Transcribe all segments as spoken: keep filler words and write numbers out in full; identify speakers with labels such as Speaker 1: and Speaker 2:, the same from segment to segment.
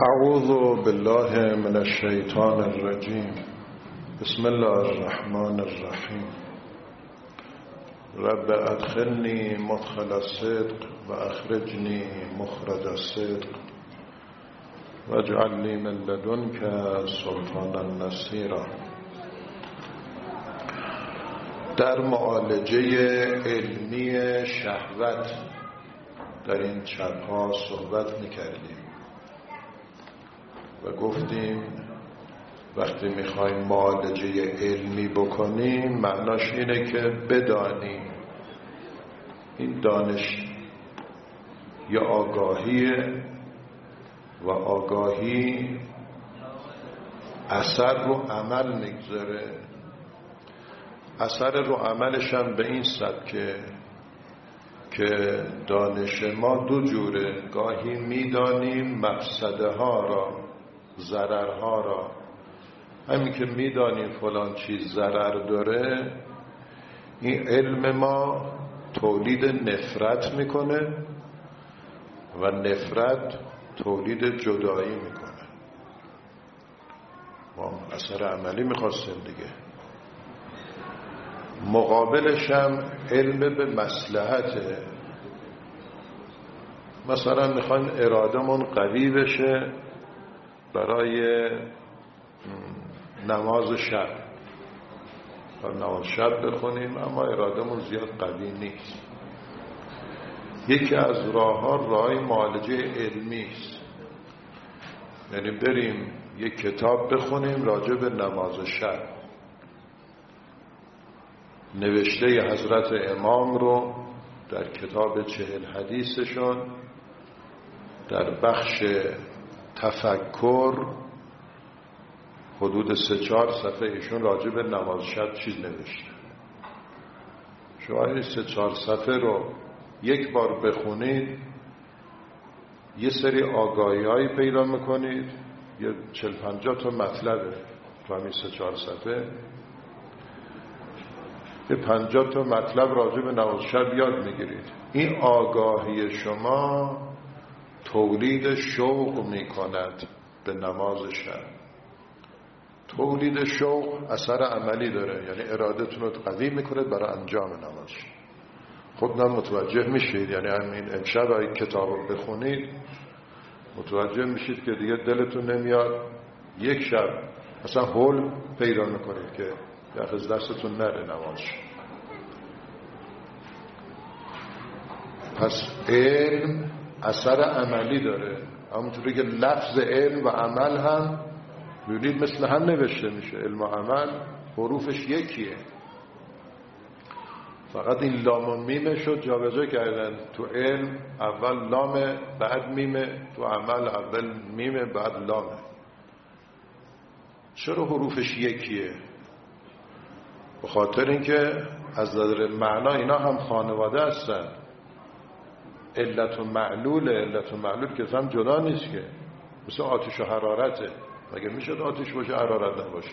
Speaker 1: اعوذ بالله من الشیطان الرجیم. بسم الله الرحمن الرحیم. رب ادخلنی مدخل الصدق و اخرجنی مخرج الصدق واجعل لی من لدنک سلطانا نصیرا. در معالجه علمی شهوت در این شبها صحبت میکردیم و گفتیم وقتی میخوایم معالجه علمی بکنیم معناش اینه که بدانیم این دانش یا آگاهیه و آگاهی اثر رو عمل میگذاره. اثر رو عملش هم به این سبکه که دانش ما دو جوره. گاهی میدانیم مفسده ها را، ضررها را. همین که میدانیم فلان چیز ضرر داره، این علم ما تولید نفرت میکنه و نفرت تولید جدایی میکنه. ما اثر عملی میخواستیم دیگه. مقابلش هم علم به مصلحته. مثلا میخوایم ارادمون قوی بشه برای نماز شب و نماز شب بخونیم، اما ارادمون زیاد قوی نیست. یکی از راه ها راه معالجه علمی است، یعنی بریم یک کتاب بخونیم راجع به نماز شب. نوشته حضرت امام رو در کتاب چهل حدیثشون در بخش تفکر حدود سه چهار صفحه ایشون راجع به نماز شب چیز نوشته. شما این سه چهار صفحه رو یک بار بخونید یه سری آگاهی هایی پیدا میکنید. یه چل پنجاه تا مطلبه تو همین سه چهار صفحه. یه پنجاه تا مطلب راجع به نماز شب یاد میگیرید. این آگاهی شما تولید شوق میکند به نماز شب. تولید شوق اثر عملی داره، یعنی ارادتون رو قوی میکنه برای انجام نماز. خودتون متوجه میشید، یعنی همین امشب اگه کتاب رو بخونید متوجه میشید که دیگه دلتون نمیاد یک شب مثلا هول پیدا میکنید که از دستتون نره نماز. پس علم اثر عملی داره. همونطوری که لفظ علم و عمل هم ببینید مثل هم نوشته میشه. علم و عمل حروفش یکیه، فقط این لام و میمه شد جابجا کردن. تو علم اول لامه بعد میمه، تو عمل اول میمه بعد لامه. چرا حروفش یکیه؟ به خاطر اینکه از نظر معنا اینا هم خانواده هستن. علت و معلول، علت و معلول که هم جدا نیست که، مثل آتش و حرارته. مگه میشد آتش باشه حرارت نباشه؟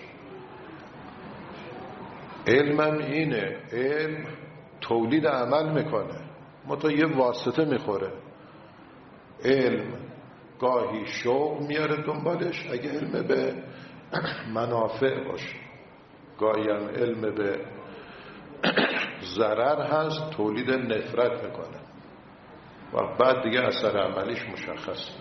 Speaker 1: علمم اینه، علم تولید عمل میکنه، متا یه واسطه میخوره. علم گاهی شوق میاره دنبالش اگه علم به منافع باشه، گاهی هم علم به ضرر هست تولید نفرت میکنه و بعد دیگه اثر عملیش مشخصه.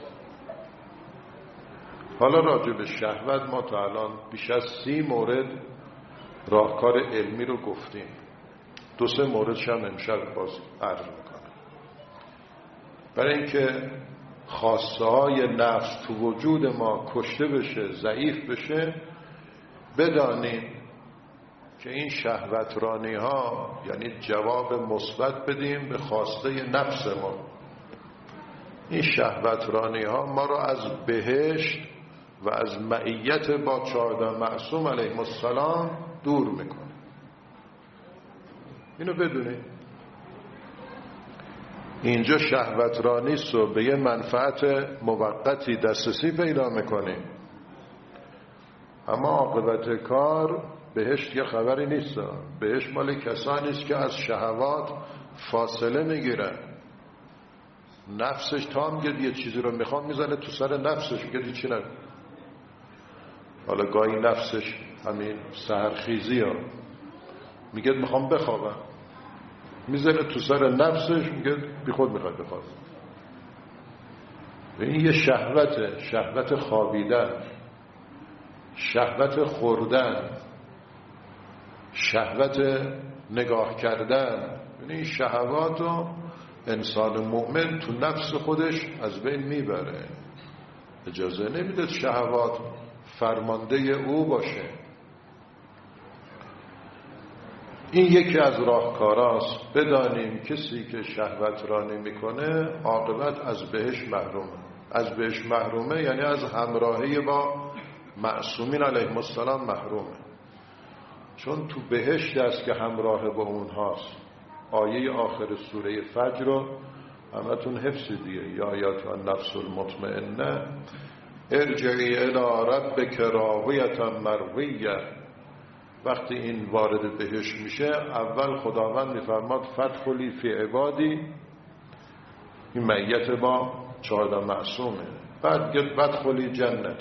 Speaker 1: حالا راجع به شهوت ما تا الان بیش از سی مورد راهکار علمی رو گفتیم. دو سه موردش هم امشب باز عرض میکنم. برای اینکه خواسته های نفس تو وجود ما کشته بشه، ضعیف بشه، بدانیم که این شهوترانی ها یعنی جواب مثبت بدیم به خواسته نفس ما. این شهوترانی ها ما رو از بهشت و از معیت با چهارده معصوم علیهم السلام دور میکنه. اینو بدونید. اینجا شهوترانی رو به یه منفعت موقتی دسترسی پیدا میکنیم، اما عاقبت کار بهشت یه خبری نیست. بهشت مال کسانی است که از شهوات فاصله میگیرن. نفسش تا میگه یه چیزی رو میخوام میزنه تو سر نفسش، میگه چی نه. حالا گاهی نفسش همین سحرخیزی ها میگه میخوام بخوابم، میزنه تو سر نفسش، میگه بی خود میخواد بخواب. این یه شهوته، شهوت خوابیدن، شهوت خوردن، شهوت نگاه کردن. این شهوات رو انسان مؤمن تو نفس خودش از بین میبره، اجازه نمیده شهوات فرمانده او باشه. این یکی از راهکاراست. بدانیم کسی که شهوت را نمیکنه عاقبت از بهشت محرومه. از بهشت محرومه یعنی از همراهی با معصومین علیهم السلام محرومه، چون تو بهشت است که همراه با اونهاست. آیه آخر سوره فجر رو همتون حفظ دیگه، یا آیات النفس المطمئنه ارجعی الی ربک راضیة مرضیة. وقتی این وارد بهشت میشه اول خداوند میفرماد فادخلی فی عبادی، این معیت با چهارده معصومه. بعد گفت فادخلی جنت،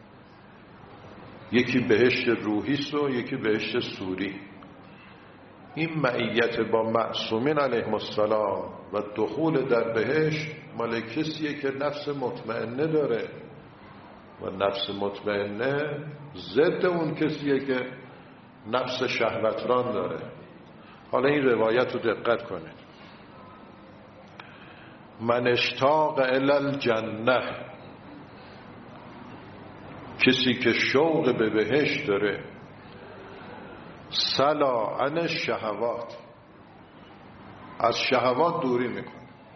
Speaker 1: یکی بهشت روحیست و یکی بهشت سوری. این معیت با معصومین علیهم السلام و دخول در بهشت مال کسیه که نفس مطمئنه داره و نفس مطمئنه ضد اون کسیه که نفس شهوتران داره. حالا این روایت رو دقت کنید. من اشتاق الی الجنه، کسی که شوق به بهشت داره، سلا عن الشهوات، از شهوات دوری میکنه.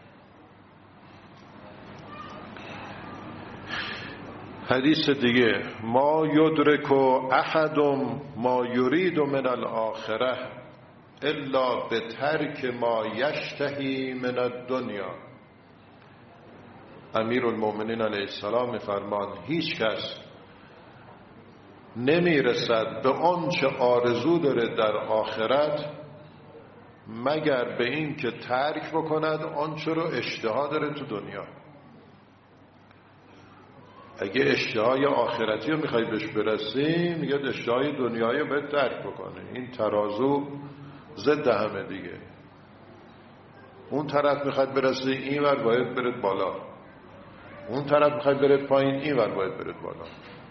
Speaker 1: حدیث دیگه ما یدرک احد ما یرید من الاخره الا بترک ما یشتهی من الدنیا. امیر المؤمنین علیه السلام میفرمان هیچ کس نمیرسد به آنچه آرزو داره در آخرت مگر به این که ترک بکند آنچه رو اشتها داره تو دنیا. اگه اشتهای آخرتی رو میخوای بهش برسی، میگه اشتهای دنیایی رو باید ترک بکنه. این ترازو ضد همه دیگه. اون طرف میخواد برسی این ور باید برد بالا، اون طرف میخواد برد پایین این ور باید برد بالا.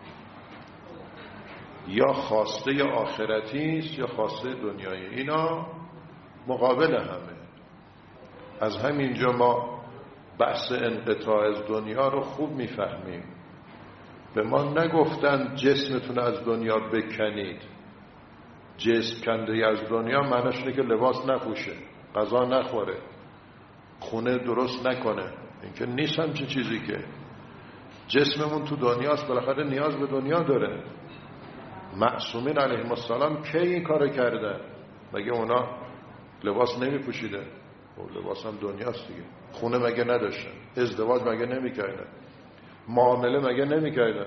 Speaker 1: یا خواسته آخرتی است یا خواسته دنیایی، اینا مقابل همه. از همینجا ما بحث انقطاع از دنیا رو خوب میفهمیم. به ما نگفتن جسمتون از دنیا بکنید. جسم کنده از دنیا معنیش اینه که لباس نپوشه، غذا نخوره، خونه درست نکنه. این که نیست همچین چیزی. که جسممون تو دنیاست، بالاخره نیاز به دنیا داره. معصومین علیهم السلام کی این کارو کردن؟ مگه اونا لباس نمی پوشیدن؟ و لباس هم دنیاست دیگه. خونه مگه نداشتن؟ ازدواج مگه نمی کردن؟ معامله مگه نمی کردن؟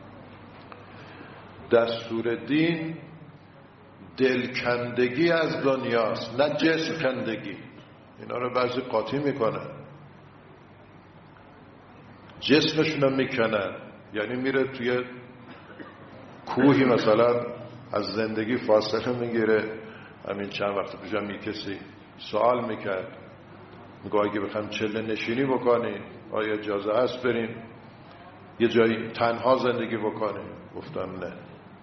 Speaker 1: دستور دین دلکندگی از دنیاست، نه جسم کندگی. اینا رو بعضی قاطی میکنن، جسمشون رو میکنن. یعنی میره توی کوهی مثلا از زندگی فاصله میگیره. همین چند وقت پیشم یک کسی سوال میکرد، میگه اگه بخوام چله نشینی بکنیم آیا اجازه هست بریم یه جایی تنها زندگی بکنیم؟ گفتم نه.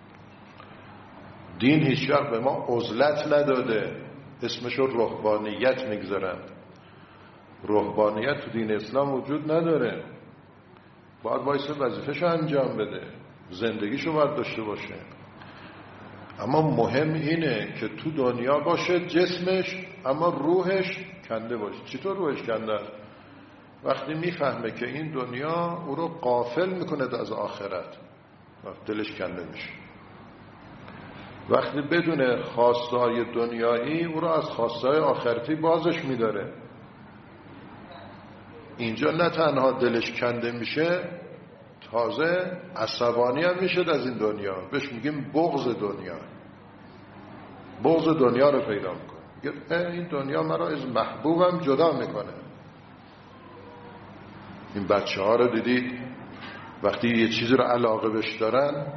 Speaker 1: دین هیچ وقت به ما عزلت نداده، اسمشو رهبانیت میگذارن. رهبانیت تو دین اسلام وجود نداره. باید وایسه وظیفه‌شو انجام بده، زندگیشو باید داشته باشه. اما مهم اینه که تو دنیا باشه جسمش، اما روحش کنده باشه. چطور روحش کنده؟ وقتی میفهمه که این دنیا او رو غافل میکنه از آخرت، وقتی دلش کنده میشه. وقتی بدون خواستهای دنیایی او رو از خواستهای آخرتی بازش میداره. اینجا نه تنها دلش کنده میشه، تازه عصبانی هم میشه از این دنیا. بهش میگیم بغض دنیا. بغض دنیا رو پیدا میکنه. میگه این دنیا مرا از محبوبم جدا میکنه. این بچه ها رو دیدید وقتی یه چیزی رو علاقه بهش دارن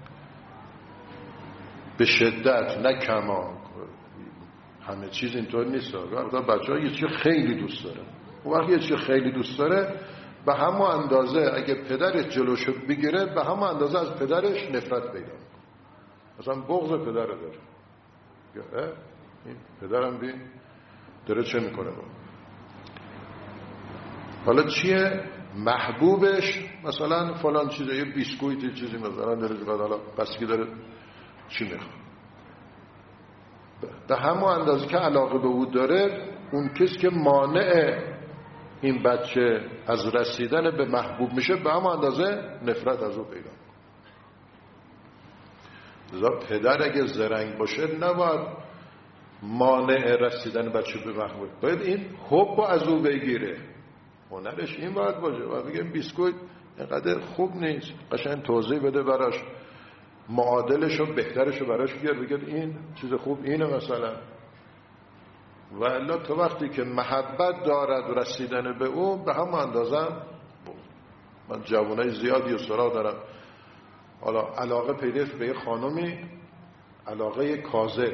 Speaker 1: به شدت، نه کما، همه چیز اینطور نیست. وقتی بچه ها یه چیز خیلی دوست داره، اون وقتی یه چیز خیلی دوست داره به همون اندازه اگه پدرش جلوشو بگیره به همون اندازه از پدرش نفرت پیدا میکنه. مثلا بغض پدر رو داره، این پدرم بین داره چه میکنه با. حالا چیه محبوبش؟ مثلا فلان چیزه، یه بیسکویت چیزی مثلا داره، حالا بسکی داره چی میخواد، به همون اندازه که علاقه به او داره اون کسی که مانع این بچه از رسیدن به محبوب میشه به همون اندازه نفرت از او پیدا. لذا پدر اگه زرنگ باشه نباید مانع رسیدن بچه به محبوب، باید این حب از او بگیره. هنرش این باید باشه و بگه بیسکویت اینقدر خوب نیست، قشنگ توضیح بده براش، معادلش و بهترش رو براش بیار، بگه این چیز خوب اینه مثلا. و الا تو وقتی که محبت دارد رسیدن به او به هم اندازم. من جوانای زیادی و سراغ دارم، حالا علاقه پیدا به یه خانمی، علاقه کاذب،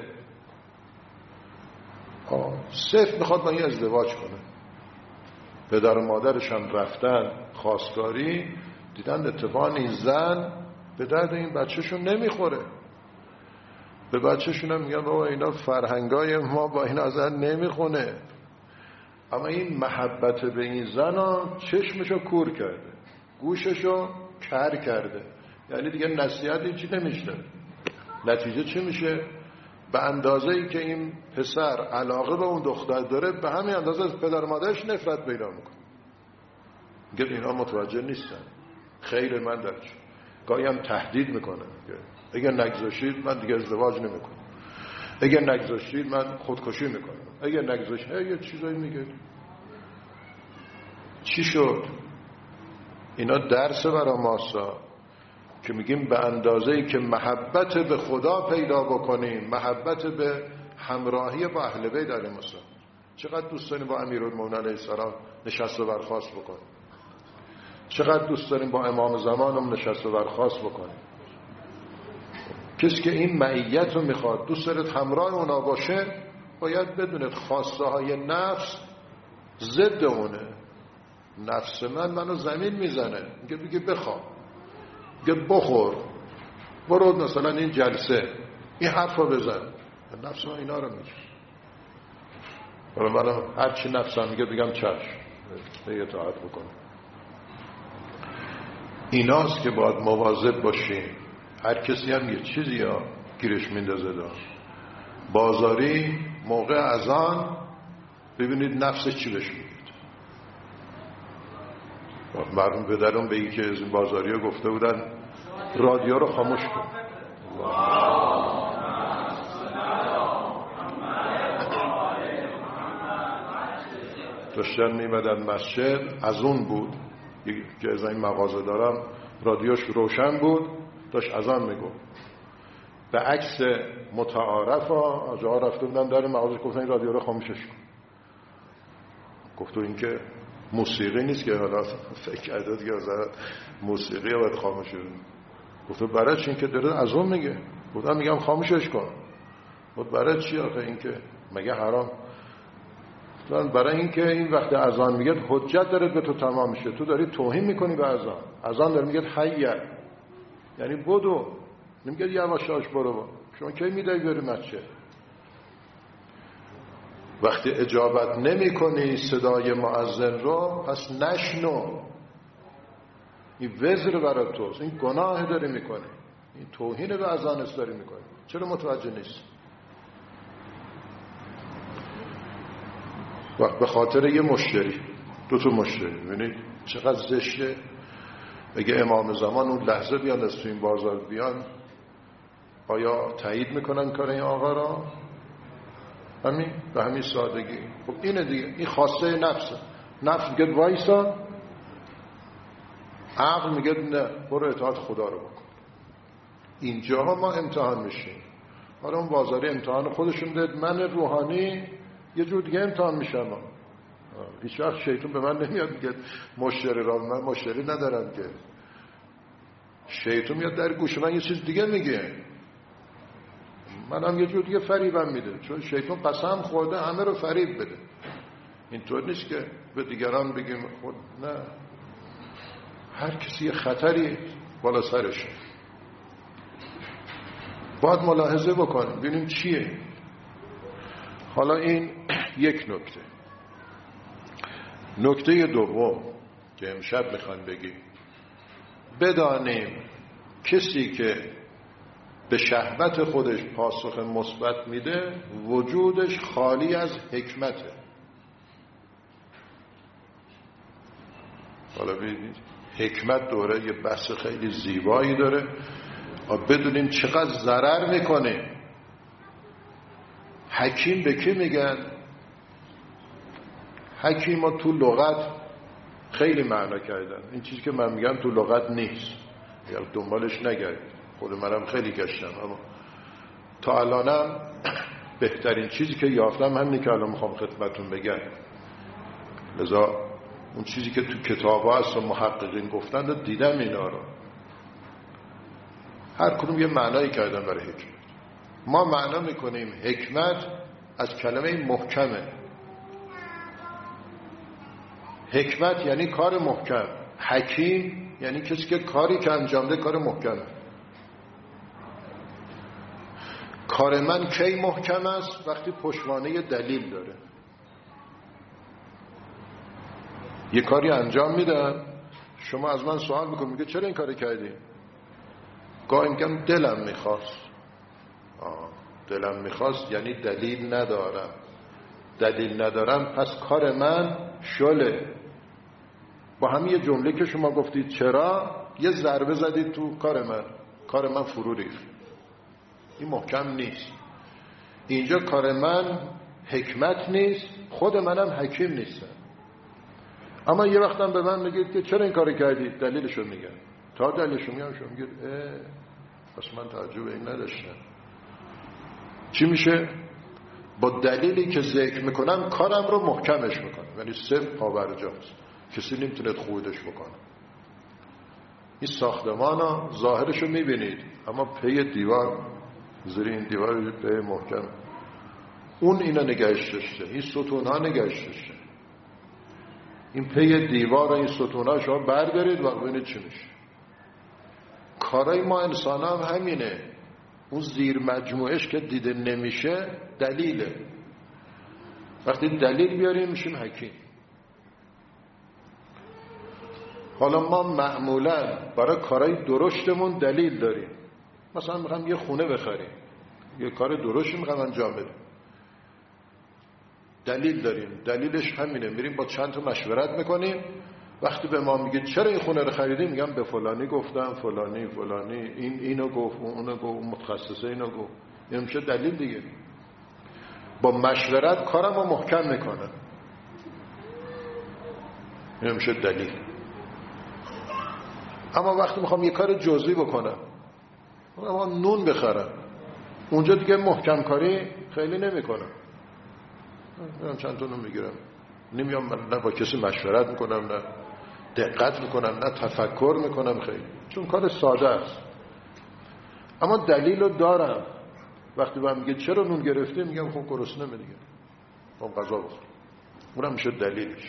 Speaker 1: صرف میخواد با این ازدواج کنه. پدر و مادرش هم رفتن خواستگاری، دیدن اتفاقا این زن به درد این بچهشون نمیخوره. به بچهشون هم میگن بابا اینا فرهنگای ما با این زن نمیخونه. اما این محبت به این زن ها چشمشو کور کرده، گوششو کر کرده، یعنی دیگه نصیحتی چی نمیشه. نتیجه چی میشه؟ به اندازه ای که این پسر علاقه به اون دختر داره به همین اندازه از پدر و مادرش نفرت پیدا میکنه. میگه اینا متوجه نیستن، خیر من در چی. گاهی هم تهدید میکنه، اگر نگذاشتید من دیگه ازدواج نمیکنم، اگر نگذاشتید من خودکشی میکنم، اگر نگذاشتید یه چیزایی میگه. چی شد؟ اینا درس برای ماسا که میگیم به اندازه‌ای که محبت به خدا پیدا بکنیم، محبت به همراهی با اهل بیت علیهم السلام. چقدر دوست داریم با امیرالمومنین علیه السلام نشست و برخاست بکنیم، چقدر دوست داریم با امام زمانم نشست و برخاست بکنیم. کسی که این معیت رو میخواد، دوست دارد همراه اونا باشه، باید بدوند خواسته های نفس ضد اونه. نفس من منو زمین میزنه، میگه بگه بخواه، میگه بخور، برو مثلا این جلسه این حرف رو بزن. نفس من اینا رو میگه. من هرچی نفسم میگه بگم چشم، به اطاعت بکنم. ایناست که باید مواظب باشیم. هر کسی هم یه چیزی ها گیرش میندازه داشت. بازاری موقع اذان ببینید نفسش چی بهش میگید. مرحوم پدرم به این که از این بازاری ها گفته بودن رادیو رو خاموش کن. داشتن میمدن مسجد، از اون بود که از این مغازه دارم، رادیوش روشن بود، داشت اذان میگو. به عکس متعارف ها جا رفته بودن در مغازه، گفتن این رادیو رو خاموشش کن. گفتو این که موسیقی نیست که حالا فکر کرده دیگه موسیقی رو باید خاموش کنه. گفتو برای چی؟ این که داره اذان میگه. گفتم میگم خاموشش کن. گفت برای چی آخه این که مگه حرام؟ برای این که این وقت اذان میگه حجت داره به تو تمام میشه، تو داری توهین میکنی به اذان. اذان داره میگه حی، یعنی بدو، نمیگه یواشاش برو با. شما کی میدهی بری مسجد؟ وقتی اجابت نمی کنی صدای مؤذن رو، پس نشنو. این وزر برای توست، این گناه داری میکنی، این توهین به اذان است داری میکنی. چرا متوجه نیست؟ وقت به خاطر یه مشتری، دو تا مشتری، ببینید چقدر زشته. اگه امام زمان اون لحظه بیان از تو این بازار بیان، آیا تایید میکنن کار این آقا را؟ همین به همین سادگی. خب اینه دیگه، این خواسته نفسه. نفس میگه وایسا، عقل میگه نه برو اطاعت خدا رو بکن. اینجاها ما امتحان میشیم. حالا اون بازاری امتحان خودشون داد، من روحانی یه جور دیگه امتحان میشم. هیچ وقت شیطان به من نمیاد میگه مشتری را، من مشتری ندارم که. شیطان میاد در گوش من یه چیز دیگه میگه، منم یه جور دیگه فریبم میده، چون شیطان قسم خورده همه رو فریب بده. اینطور نیست که به دیگران بگیم خود، نه، هر کسی یه خطری بالا سرشه، باید ملاحظه بکنیم ببینیم چیه. حالا این یک نکته. نکته دوم که امشب میخوان بگیم، بدانیم کسی که به شهوت خودش پاسخ مثبت میده وجودش خالی از حکمته. حالا ببینید حکمت دوره یه بحث خیلی زیبایی داره و بدونیم چقدر ضرر میکنه. حکیم به کی میگن؟ حکیم ها تو لغت خیلی معنا کردن، این چیزی که من میگم تو لغت نیست، یا دنبالش نگردید، خود منم خیلی گشتم اما تا الانم بهترین چیزی که یافتم همینی که الان میخوام خدمتون بگم. لذا اون چیزی که تو کتاب ها هست و محققین گفتن رو دیدم، اینا رو هر کدوم یه معنایی کردن برای حکمت. ما معنا میکنیم حکمت از کلمه محکمه. حکمت یعنی کار محکم، حکیم یعنی کسی که کاری که انجام ده کار محکمه. کار من کی محکم است؟ وقتی پشتوانه دلیل داره. یه کاری انجام میدم، شما از من سوال میکنم، میگه چرا این کاری کردی؟ گاهی میگم دلم میخواست. آه دلم میخواست یعنی دلیل ندارم. دلیل ندارم پس کار من شله. با همین یه جمله که شما گفتید چرا، یه ضربه زدید تو کار من، کار من فرو ریخت. این محکم نیست. اینجا کار من حکمت نیست، خود منم حکیم نیستم. اما یه وقتم به من میگید که چرا این کاری کردید؟ دلیلشو میگم. تا دلیلشو میگم شما میگید اه پس من توجه به این نداشتم. چی میشه؟ با دلیلی که ذکر میکنم کارم رو محکمش میکنم، یعنی صفر پاورجاست، کسی نمیتونه خودش بکنه. این ساختمان ها ظاهرشو میبینید اما پی دیوار، زیر این دیوار پی محکم، اون اینا نگهش داشته، این ستون ها نگهش داشته. این پی دیوار و این ستون ها شما بردارید و ببینید چی میشه. کارای ما انسان هم همینه. اون زیر مجموعش که دیده نمیشه دلیله. وقتی دلیل بیاریم میشیم حکیم. حالا ما معمولا برای کارهای درشتمون دلیل داریم. مثلا میخوام یه خونه بخریم، یه کار درشتی میخوام انجام بدیم، دلیل داریم. دلیلش همینه، میریم با چند تا مشورت میکنیم. وقتی به ما میگه چرا این خونه رو خریدی، میگم به فلانی گفتم، فلانی فلانی این اینو گفت، اونو گفت، متخصصه اینو گفت. این میشه دلیل دیگه. با مشورت کارم رو محکم میکنم، این میشه دلیل. اما وقتی میخوام یه کار جزئی بکنم، اما نون بخرم، اونجا دیگه محکم کاری خیلی نمیکنم. من چند تا نون میگیرم، نمیام نه با کسی مشورت میکنم، نه دقت میکنم، نه تفکر میکنم خیلی، چون کار ساده است. اما دلیل رو دارم. وقتی با هم میگه چرا نون گرفتی، میگم خب گرسنمه دیگه، خب غذا بخور. اونم میشه دلیلش.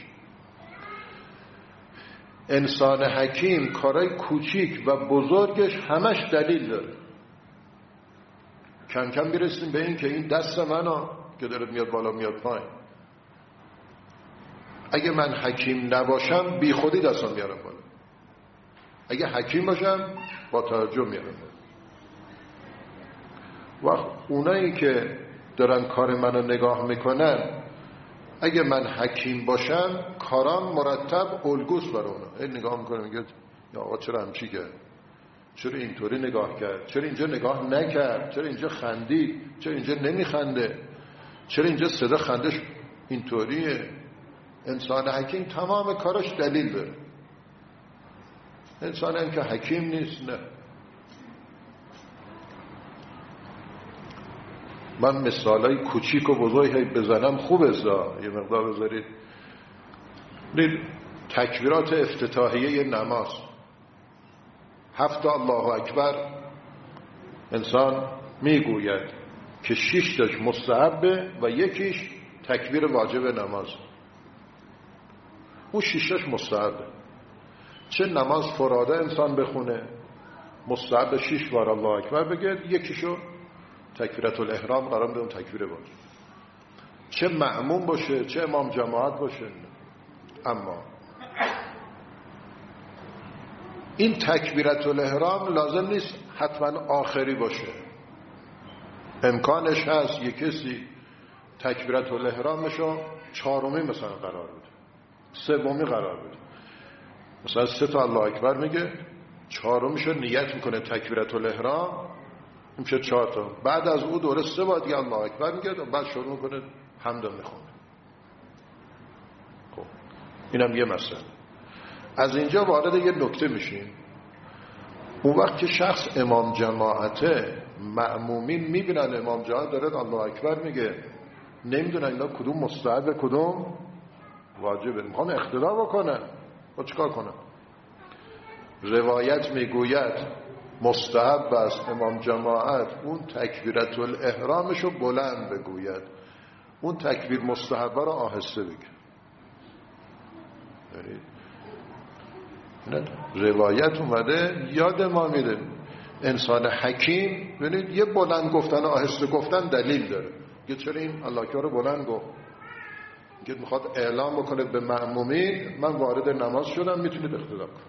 Speaker 1: انسان حکیم کارهای کوچیک و بزرگش همش دلیل داره. کم کم میرسیم به این که این دست منو که داره میاد بالا میاد پایین، اگه من حکیم نباشم بی خودی دستم میارم بالا، اگه حکیم باشم با توجه میارم بالا. و اونایی که دارن کار منو نگاه میکنن، اگه من حکیم باشم کارام مرتب الگوست برای اونا. این نگاه میکنه میگه یا آقا چرا همچی کرد، چرا اینطوری نگاه کرد، چرا اینجا نگاه نکرد، چرا اینجا خندید، چرا اینجا نمیخنده، چرا اینجا صدا خندش اینطوریه. انسان حکیم تمام کارش دلیل داره. انسان هم که حکیم نیست نه. من مثالای کوچیک و بزرگ بزنم خوب است، یه مقدار بذارید تکبیرات افتتاحیه نماز، هفت الله اکبر انسان میگوید که شش تاش مستحبه و یکیش تکبیر واجب نماز. اون شش تاش مستحبه. چه نماز فراده انسان بخونه مستحب شش بار الله اکبر بگه، یکیشو تکبیرت الاحرام قرار بده اون تکبیر واجب. چه مأموم باشه چه امام جماعت باشه. اما این تکبیرت الاحرام لازم نیست حتما آخری باشه. امکانش هست یک کسی تکبیرت الاحرامشو چهارمی مثلا قرار بده، سومی قرار بده، مثلا سه تا الله اکبر میگه، چهارمیشو نیت میکنه تکبیرت الاحرام میشه چهار تا، بعد از اون دوره سه بار دیگه الله اکبر میگه و بعد شروع میکنه حمد میخونه. خب اینم یه مسئله. از اینجا وارد یه نکته میشیم. اون وقت که شخص امام جماعته، مأمومین میبینن امام جماعت داره الله اکبر میگه، نمیدونن اینا کدوم مستحب کدوم واجبه، میخوان اقتدا بکنن و چیکار کنن؟ روایت میگوید مستحب است امام جماعت اون تکبیرت الاحرامشو بلند بگوید، اون تکبیر مستحبه رو آهسته بگه. یعنی روایت اومده یاد ما میده. انسان حکیم ببینید یه بلند گفتن و آهسته گفتن دلیل داره. یه چرا این الله اکبر رو بلند گفت؟ که میخواد اعلام بکنه به مأمومین من وارد نماز شدم، میتونید اقتدا کنید.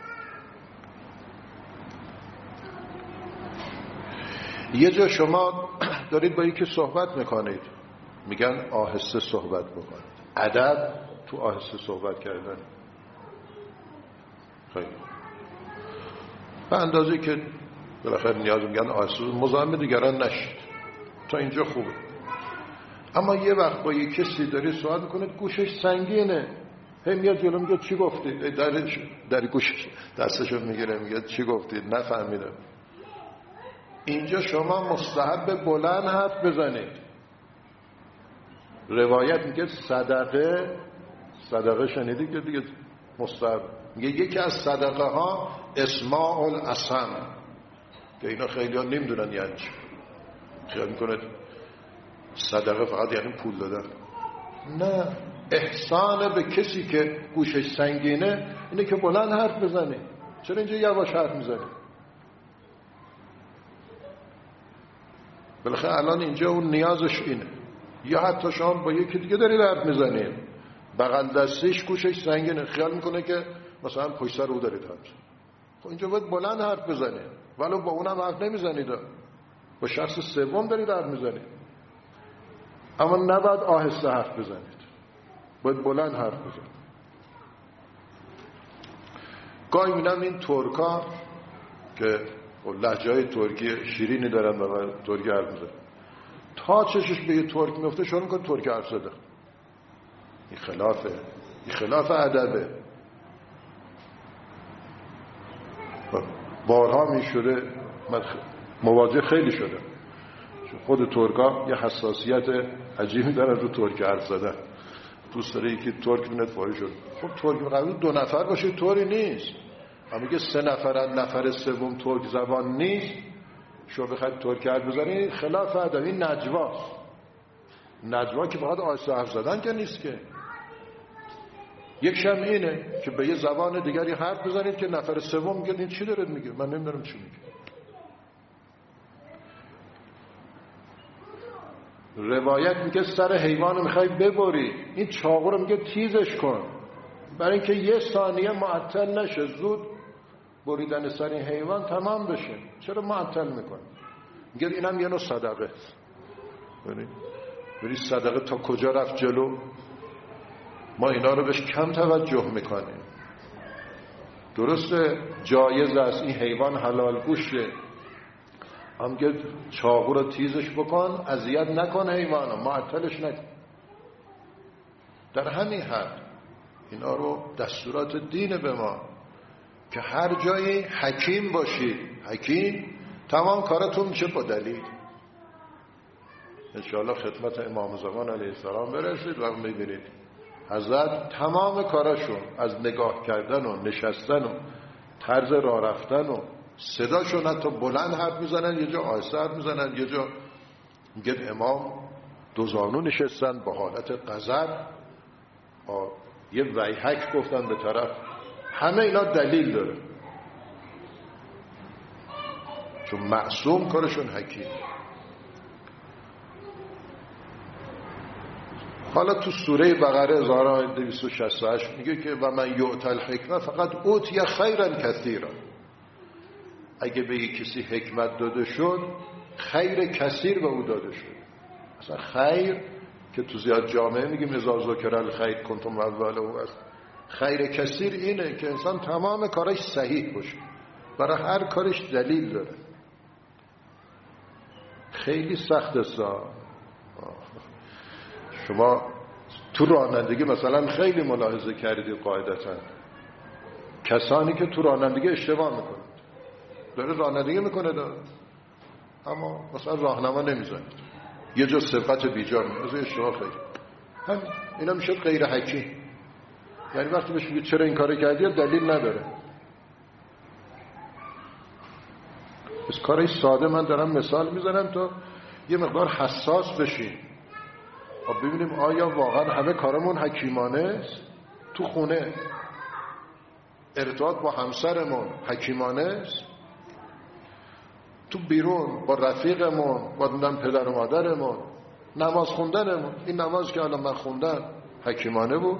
Speaker 1: یه جا شما دارید با یکی صحبت میکنید، میگن آهسته صحبت بکنید. ادب تو آهسته صحبت کردن. خیلی به اندازه که بالاخره نیاز میگن آهسته مزاحم دیگران نشید، تا اینجا خوبه. اما یه وقت با یه کسی داری صحبت میکنید گوشش سنگینه، هی میاد جلو میگه چی گفتید، در در گوشش دستشو میگیره میگه چی گفتید نفهمیدم. اینجا شما مستحب بلند حرف بزنید. روایت میگه صدقه صدقه شنیدید که دیگه مستحب میگه یکی از صدقه ها اسماع الاسم، که اینا خیلی ها نمیدونن یعنی چی. خیال میکنه صدقه فقط یعنی پول دادن. نه، احسان به کسی که گوشش سنگینه اینه که بلند حرف بزنه. چرا اینجا یواش حرف میزنه؟ بالاخره الان اینجا اون نیازش اینه. یا حتی شما با یکی دیگه دارید حرف میزنید، بغل دستش گوشش سنگینه، خیال میکنه که مثلا پشت سر او دارید حرف میزنید. خب اینجا باید بلند حرف بزنید، ولو با اونم حرف نمیزنید، با شخص سوم دارید حرف میزنید. اما نباید آهسته حرف بزنید، باید بلند حرف بزنید. گاهی می‌بینم این ترکا که لهجه‌های ترکی شیرینی دارن و ترکی حرف میزنن، تا چشش به یه ترک میفته شروع میکنه ترکی حرف زدن. این خلافه، این خلاف ادبه. بارها میشده، من مواجه خیلی شده. خود ترکا یه حساسیت عجیبی دارن رو ترکی حرف زدن. دوست داره یکی ترک بینه فوری شد. خب ترک قرار دو نفر باشه، طوری نیست. اما که سه نفرن، نفر سوم ترک زبان نیست، شما بخواید ترکی حرف بزنید خلاف ادب. این نجواست. نجوا که فقط آهسته حرف زدن که نیست که. یک شم اینه که به یه زبان دیگری حرف بزنید که نفر سوم میگه این چی داره میگه، من نمیدونم چی میگه. روایت میگه سر حیوان میخوای ببری، این چاقو رو میگه تیزش کن برای اینکه یه ثانیه معطل نشه، زود بریدن سر این حیوان تمام بشه. چرا معطل میکنه؟ میگه اینم یه نوع صدقه. ببینید ببینید صدقه تا کجا رفت جلو. ما اینا رو بهش کم توجه میکنیم. درسته جایز است این حیوان حلال گوشه، هم که چاقو رو تیزش بکن، اذیت نکن حیوانو، معطلش نکن. در همین حد اینا رو دستورات دین به ما که هر جایی حکیم باشید، حکیم تمام کارتون میشه با دلیل. انشاءالله خدمت امام زمان علیه السلام برسید و میبینید حضرت تمام کاراشون از نگاه کردن و نشستن و طرز راه رفتن و صداشون حتی بلند حرف میزنن، یه جا آهسته حرف میزنن، یه جا میگن امام دو زانو نشستن با حالت غضب، یه ویحک گفتن به طرف. همه اینا دلیل داره، چون معصوم کارشون حکیم. حالا تو سوره بقره هزار و دویست و شصت و هشت میگه که و من یؤت الحکمه فقط اوتی خیرا کثیرا. اگه به یک کسی حکمت داده شد خیر کثیر به او داده شد. مثلا خیر که تو زیاد جامعه میگیم اذا ذکر الخیر کنتم اوله است. خیر کثیر اینه که انسان تمام کارش صحیح باشه، برای هر کارش دلیل داره. خیلی سخت است. شما تو رانندگی مثلا خیلی ملاحظه کردید قاعدتا کسانی که تو رانندگی اشتباه میکنند، داره رانندگی میکنه داره اما مثلا راهنما نمیزنید، یه جا سبقت بیجا میزه، اشتباه خیلی هم اینا میشه غیر حکیم. یعنی وقتی بهش میگه چرا این کارو کردی دلیل نداره. بس کاری ساده من دارم مثال میزنم تا یه مقدار حساس بشین. خب ببینیم آیا واقعا همه کارمون حکیمانه است؟ تو خونه ارتباط با همسرمون حکیمانه است؟ تو بیرون با رفیقمون، با دندن پدر و مادرمون، نماز خوندنمون، این نماز که الان من خوندم حکیمانه بود؟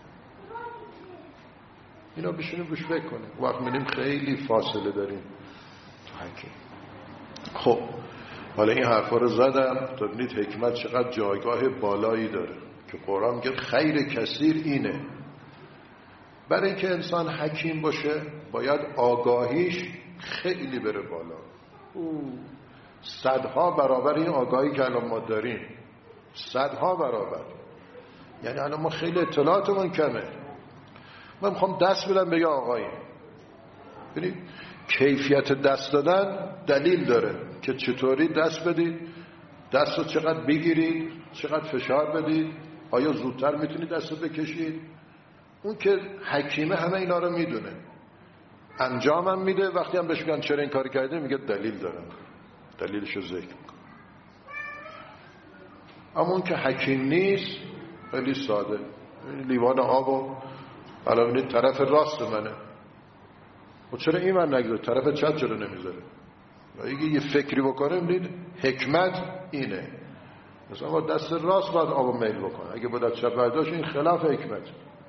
Speaker 1: اینا بشینیم روش فکر کنیم. وقت می‌بینیم خیلی فاصله داریم تو حکیم. خب حالا این حرفا رو زدم تا ببینید حکمت چقدر جایگاه بالایی داره که قرآن میگه خیر کثیر اینه. برای اینکه انسان حکیم باشه باید آگاهیش خیلی بره بالا. او صدها برابر این آگاهی که الان ما داریم، صدها برابر. یعنی الان ما خیلی اطلاعاتمون کمه. من میخوام دست بدم به یه آقایی، ببینید کیفیت دست دادن دلیل داره که چطوری دست بدید، دست رو چقدر بگیرید، چقدر فشار بدید، آیا زودتر میتونید دست رو بکشید. اون که حکیمه همه اینا رو میدونه، انجام هم میده. وقتی هم بهش میگن چرا این کار کرده میگه دلیل دارم، دلیلش رو ذکر میکنه. اما اون که حکیم نیست خیلی ساده، لیوان آبو حالا ببینید طرف راست منه و چرا این من نگذاره، طرف چپ چرا نمیذاره؟ اگه یه فکری بکنه ببینید حکمت اینه، مثلا با دست راست باید آبو میل بکنه، اگه با دست چپ برداشت این خلاف حکمت.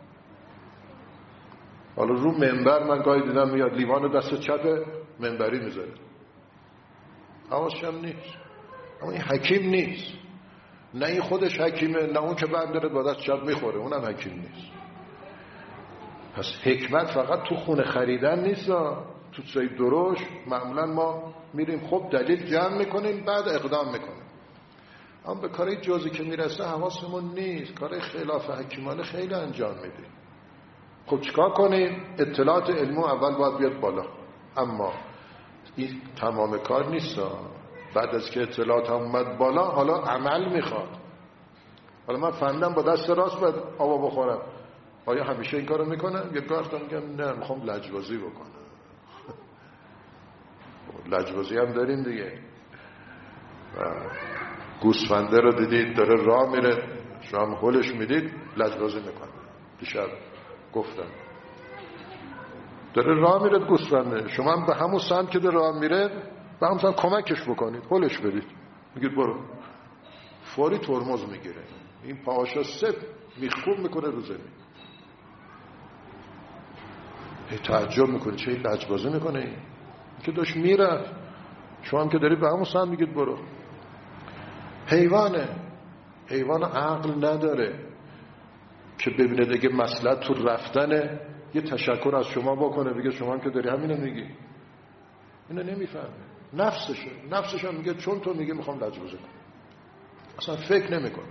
Speaker 1: حالا رو منبر من گاهی دیدم میاد لیوانو دست چپ منبری میذاره، حواسش هم نیست. اما این حکیم نیست، نه این خودش حکیمه نه اون که بعد داره با دست چپ میخوره اونم حکیم نیست. پس حکمت فقط تو خونه خریدن نیست. تو چای دروش معمولا ما میریم خب دلیل جمع میکنیم بعد اقدام میکنیم، اما به کارهای جزئی که میرسه حواسمون نیست، کارهای خلاف حکیمانه خیلی انجام میدیم. خب چیکار کنیم؟ اطلاعات علمو اول باید بیاد بالا، اما این تمام کار نیست. بعد از که اطلاعات هم اومد بالا حالا عمل میخواد. حالا من فهمیدم با دست راست باید آب بخورم، آیا همیشه این کارو میکنم؟ یه گاهی میگم نه میخوام لجبازی بکنم. لجبازی هم داریم دیگه. گوسفنده رو دیدید داره راه میره، شما هم هلش میدید لجبازی میکنه. دیشب گفتم داره راه میره گوسفنده، شما هم به همون سمت که داره راه میره به همون سمت کمکش بکنید، هلش بدید، میگید برو، فوری ترمز میگیره. این پاهاشا سب میخکوب میکنه رو زمین. تعجب میکنه چه این لجبازی میکنه، این که داشت میره، شما هم که دارید به همون سمت میگید برو. حیوانه، حیوان عقل نداره که ببینه دیگه مصلحت تو رفتنه یه تشکر از شما بکنه بگه شما هم که داری همینو میگی. اینو نمیفهمه. نفسشه، نفسش هم میگه چون تو میگه میخوام لجبازی کنم، اصلا فکر نمیکنه.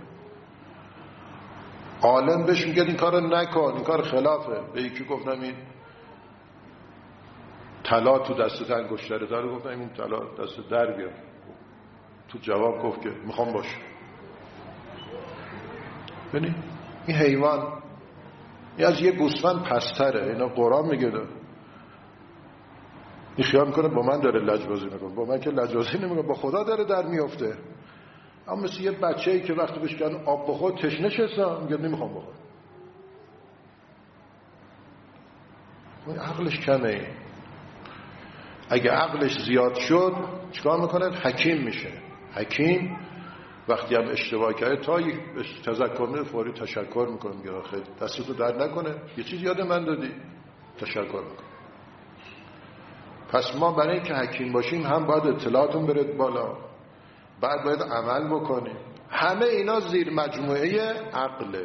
Speaker 1: عالم بهش میگه این کارو نکن، این کار خلافه. به یکی گفتم این طلا تو دست انگشتره داره، گفتم این طلا دست در بیار، تو جواب گفت که میخوام باشه. ببین این حیوان این از یه گوسفند پستره. اینا قرآن میگه این خیال میکنه با من داره لجبازی میکنه. با من که لجبازی نمیکنه، با خدا داره در میفته. اما مثل یه بچه‌ای که وقتی بهش گفتن آب بخور تشنه شده میگه نمیخوام بخور. اون عقلش کمه. این اگه عقلش زیاد شد چیکار میکنه؟ حکیم میشه. حکیم وقتی هم اشتباه کرده تا یک تذکر میده فوری تشکر میکنه، میگه خیلی دستتو درد نکنه، یه چیز یاد من دادی، تشکر میکنه. پس ما برای اینکه حکیم باشیم هم باید اطلاعاتون بره بالا، بعد باید عمل بکنیم. همه اینا زیر مجموعه عقله.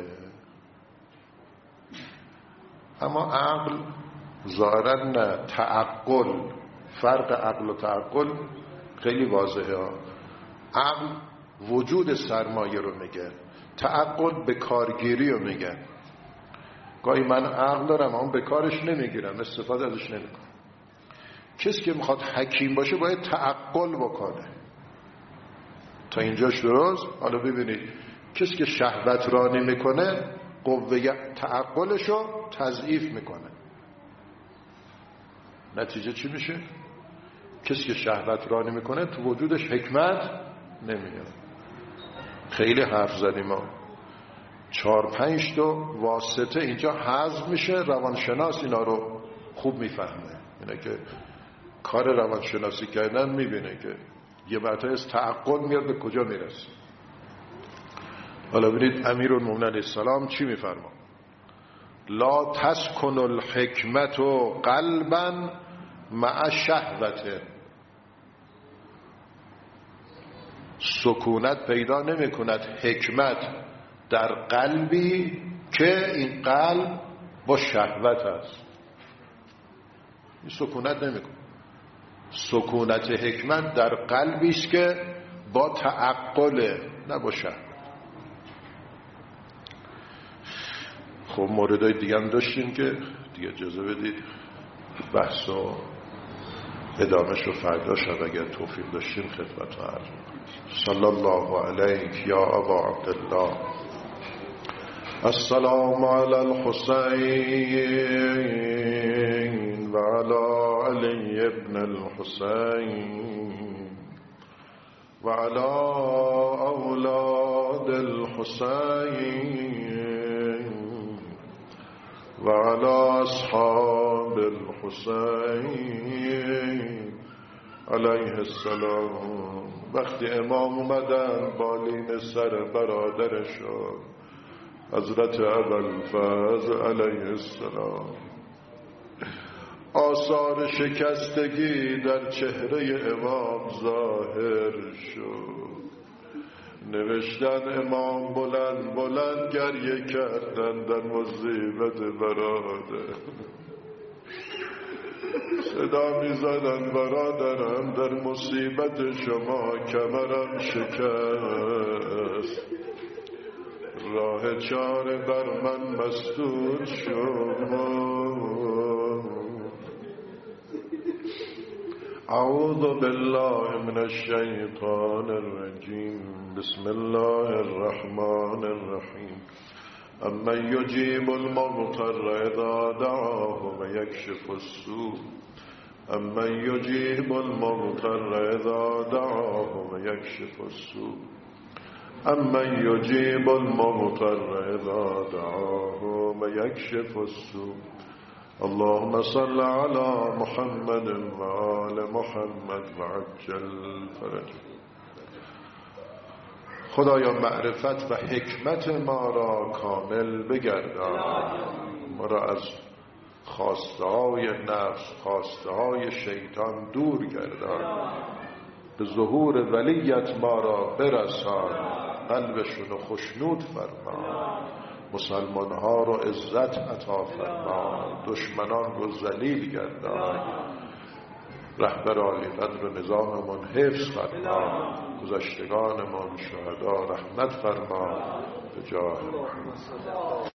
Speaker 1: اما عقل ظاهرا نه، تعقل. فرق عقل و تعقل خیلی واضحه ها. عقل وجود سرمایه رو میگه، تعقل به کارگیری رو میگه. گاهی من عقل دارم اما به کارش نمیگیرم، استفاده ازش نمیکنم. کسی که میخواد حکیم باشه باید تعقل بکنه. تا اینجاش درست؟ حالا ببینید کسی که شهوت رانی میکنه قوه تعقلش رو تضعیف میکنه. نتیجه چی میشه؟ کسی که شهوت رانی میکنه تو وجودش حکمت نمیاد. خیلی حرف زدیم ما، چهار پنج تا واسطه اینجا حذف میشه. روانشناس اینا رو خوب میفهمه. اینه که کار روانشناسی کردن میبینه که یه مرتبه از تعقل میاد به کجا میرسه. حالا ببینید امیرالمومنین علیه السلام چی میفرما؟ لا تسکن الحکمت قلبا مع شهوته. سکونت پیدا نمی کند حکمت در قلبی که این قلب با شهوت است. این سکونت نمی کند. سکونت حکمت در قلبی است که با تعقل، نه با شهوت. خب موردهای دیگه هم داشتیم که دیگه اجازه بدید بحث و ادامهش رو فردا شب اگر توفیق داشتیم خدمت عرض می‌کنم. صلی الله علیک یا ابا عبدالله. السلام علی الحسین و علی علی ابن الحسین و علی اولاد الحسین و علی اصحاب الحسین علیه السلام. وقتی امام اومدن بالین سر برادرشون حضرت ابوالفضل علیه السلام، آثار شکستگی در چهره امام ظاهر شد. نوشتن امام بلند بلند گریه کردن در مصیبت برادر. صدا می زدن برادرم در مصیبت شما کمرم شکست، راه چاره بر من مستور شد. اعوذ بالله من الشیطان الرجیم. بسم الله الرحمن الرحیم. امن یجیب المضطر اذا دعاه و یکشف السوء. امن یجیب المضطر اذا دعاه و یکشف السوء. امن یجیب المضطر اذا دعاه و یکشف السوء. اللهم صل على محمد و آل محمد و عجل فرج. خدایا معرفت و حکمت ما را کامل بگردان، ما را از خواسته های نفس، خواسته های شیطان دور گردان، به ظهور ولیت ما را برسان، قلبشون رو خشنود فرما، مسلمان ها رو عزت عطا فرما، دشمنان رو ذلیل گردان، رهبر عالی قدر و نظاممون حفظ فرما، گذشتگانمون شهدا رحمت فرما، به جاه محمد.